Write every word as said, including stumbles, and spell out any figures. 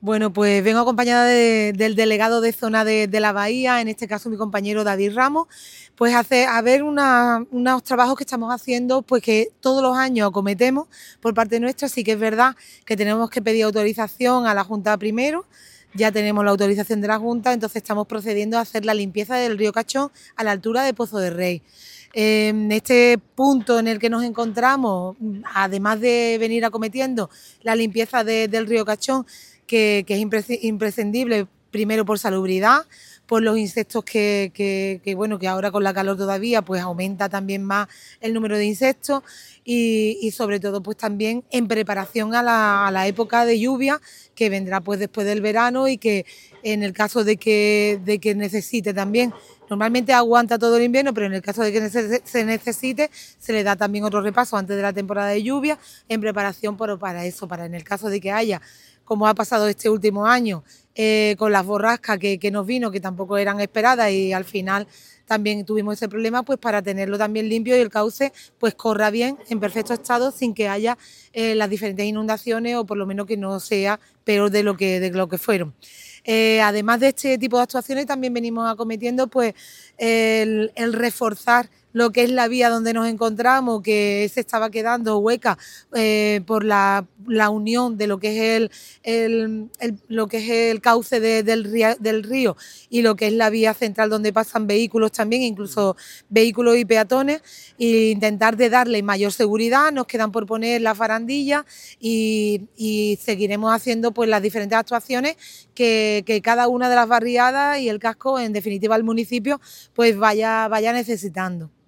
Bueno, pues vengo acompañada de, del delegado de zona de, de la Bahía, en este caso mi compañero David Ramos, pues hace, a ver una, unos trabajos que estamos haciendo, pues que todos los años acometemos por parte nuestra. Sí que es verdad que tenemos que pedir autorización a la Junta primero, ya tenemos la autorización de la Junta, entonces estamos procediendo a hacer la limpieza del río Cachón a la altura de Pozo de Rey. En este punto en el que nos encontramos, además de venir acometiendo la limpieza de, del río Cachón, que, que es imprescindible, primero por salubridad, por los insectos que, que, que, bueno, que ahora con la calor todavía pues aumenta también más el número de insectos y, y sobre todo pues también en preparación a la, a la época de lluvia que vendrá pues después del verano y que en el caso de que, de que necesite también, normalmente aguanta todo el invierno, pero en el caso de que se necesite se le da también otro repaso antes de la temporada de lluvia en preparación por, para eso, para en el caso de que haya, como ha pasado este último año, eh, con las borrascas que, que nos vino, que tampoco eran esperadas y al final también tuvimos ese problema, pues para tenerlo también limpio y el cauce pues corra bien, en perfecto estado, sin que haya eh, las diferentes inundaciones o por lo menos que no sea peor de lo que, de lo que fueron. Eh, además de este tipo de actuaciones, también venimos acometiendo pues el, el reforzar lo que es la vía donde nos encontramos, que se estaba quedando hueca eh, por la, la, unión de lo que es el, el, el lo que es el cauce de, del, río, del río y lo que es la vía central donde pasan vehículos también, incluso vehículos y peatones, e intentar de darle mayor seguridad. Nos quedan por poner las farandillas y, y seguiremos haciendo pues las diferentes actuaciones que, que cada una de las barriadas y el casco, en definitiva el municipio, pues vaya, vaya necesitando.